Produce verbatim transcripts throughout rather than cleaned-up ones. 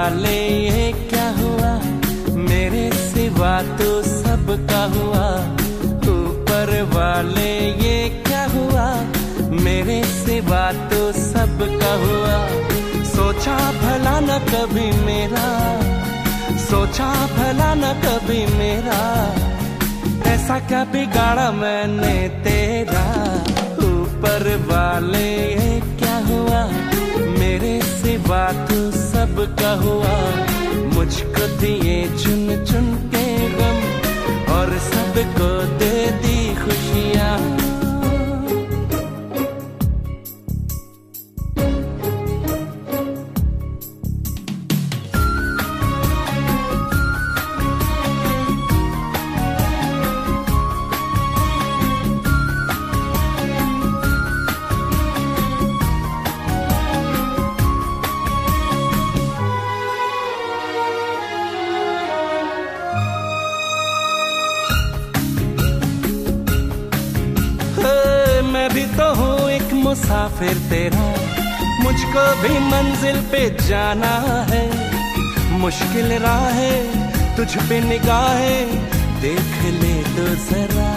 वाले ये क्या हुआ, मेरे सिवा तो सबका हुआ। ऊपर वाले ये क्या हुआ, मेरे सिवा तो सबका हुआ। सोचा भला न कभी मेरा, सोचा भला न कभी मेरा, ऐसा क्या बिगाड़ा मैंने तेरा। ऊपर वाले ये क्या हुआ, मेरे सिवा तो सबका हुआ। मुझको दिए चुन चुन के गम और सबको दे दी खुशियाँ। मैं भी तो हूँ एक मुसाफिर तेरा, मुझको भी मंजिल पे जाना है। मुश्किल राहें तुझ पे निगाहें देख ले तो जरा।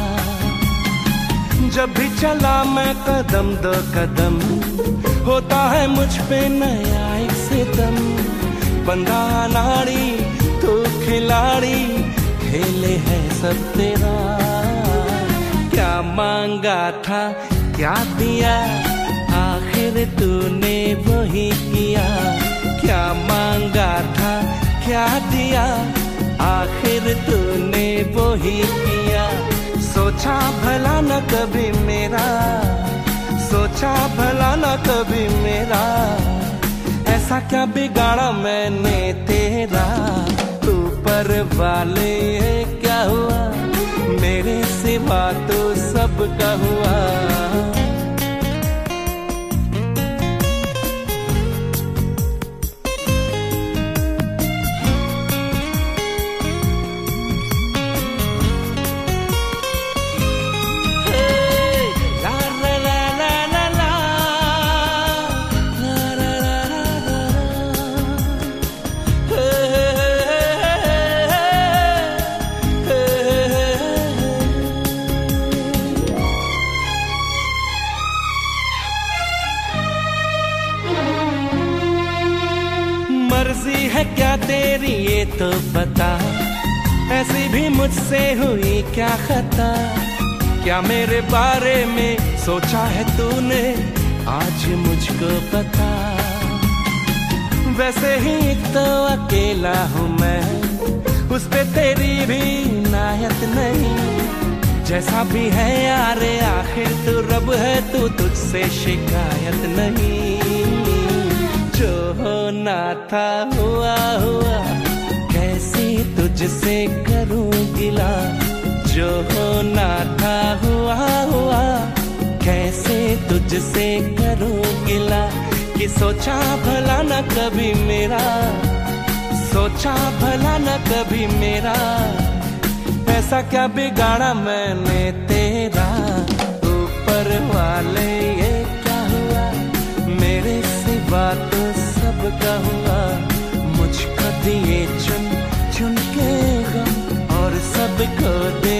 जब भी चला मैं कदम दो कदम, होता है मुझ पे नया एक सितम। बंदा नाड़ी तू खिलाड़ी, खेले है सब तेरा। क्या मांगा था क्या दिया, आखिर तूने वही किया। क्या मांगा था क्या दिया, आखिर तूने वही किया। सोचा भला न कभी मेरा, सोचा भला न कभी मेरा, ऐसा क्या बिगाड़ा मैंने तेरा। ऊपर वाले ये क्या हुआ, मेरे सिवा तो सबका हुआ। मर्जी है क्या तेरी ये तो बता, ऐसी भी मुझसे हुई क्या खता। क्या मेरे बारे में सोचा है तूने, आज मुझको पता। वैसे ही तो अकेला हूँ मैं, उस पे तेरी भी इनायत नहीं। जैसा भी है यारे आखिर तू रब है, तू तुझसे शिकायत नहीं। जो होना था हुआ हुआ, कैसे तुझसे करूं गिला। जो होना था हुआ हुआ, कैसे तुझसे करूं गिला। कि सोचा भला न कभी मेरा, सोचा भला न कभी मेरा, ऐसा क्या बिगाड़ा मैंने तेरा। ऊपर वाले ये क्या हुआ, मेरे सिवा तो सबका हुआ। मुझको दिए चुन चुन के गम और सबको दे